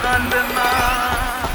قلب من.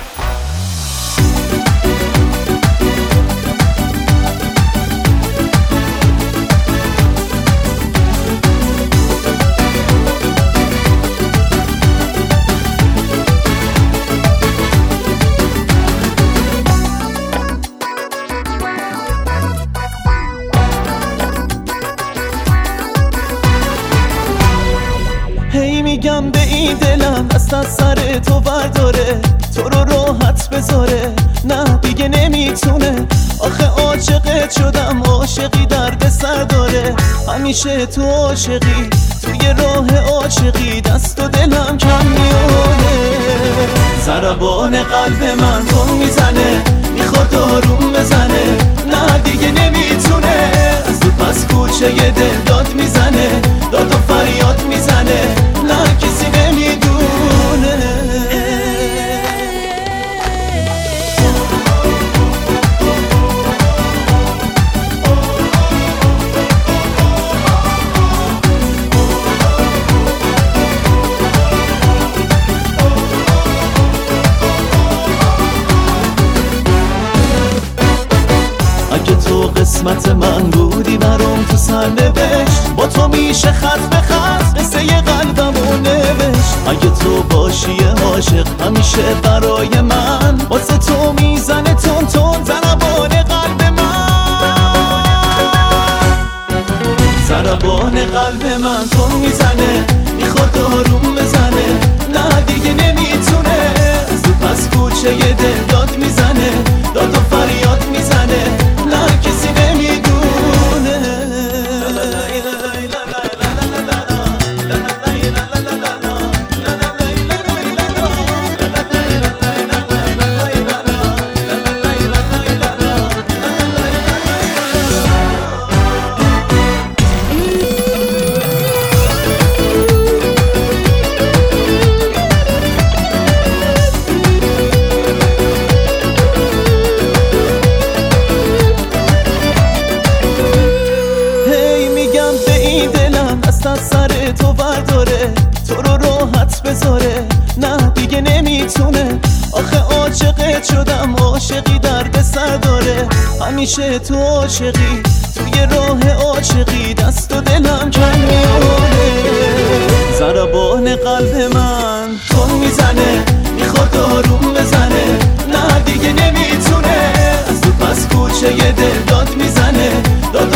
هی میگم به این دلم دست از سر تو برداره، تو رو راحت بذاره، نه دیگه نمیتونه. آخه عاشقت شدم، عاشقی درد سر داره. همیشه تو عاشقی، توی راه عاشقی دست و دلم کم میونه. ضربان قلب من تو میزنه، میخواد آروم بزنه، نه دیگه نمیتونه. از تو پس کوچه یه دل داد میزنه، داد و فریاد میزنه، نه کسی نمیدونه. اگه تو قسمت من بودی برام تو سرنوشت، با تو میشه خط به خط قصه قلبمو نوشت. اگه تو باشی عاشق همیشه برای من، واسه تو میزنه تون تون ضربان قلب من. ضربان قلب من تو میزنه، میخواد آروم بزنه، نه دیگه نمیتونه. از تو پس کوچه یه دل داد میزنه، داد و فریاد میزنه، نه کسی نمیدونه. دست از سر تو برداره، تو رو راحت بذاره، نه دیگه نمیتونه. آخه عاشقت شدم، عاشقی درد سر داره. همیشه تو عاشقی، توی راه عاشقی دست و دلم کم میونه. ضربان قلب من تو میزنه، میخواد آروم بزنه، نه دیگه نمیتونه. از تو پس کوچه یه دل داد میزنه، داد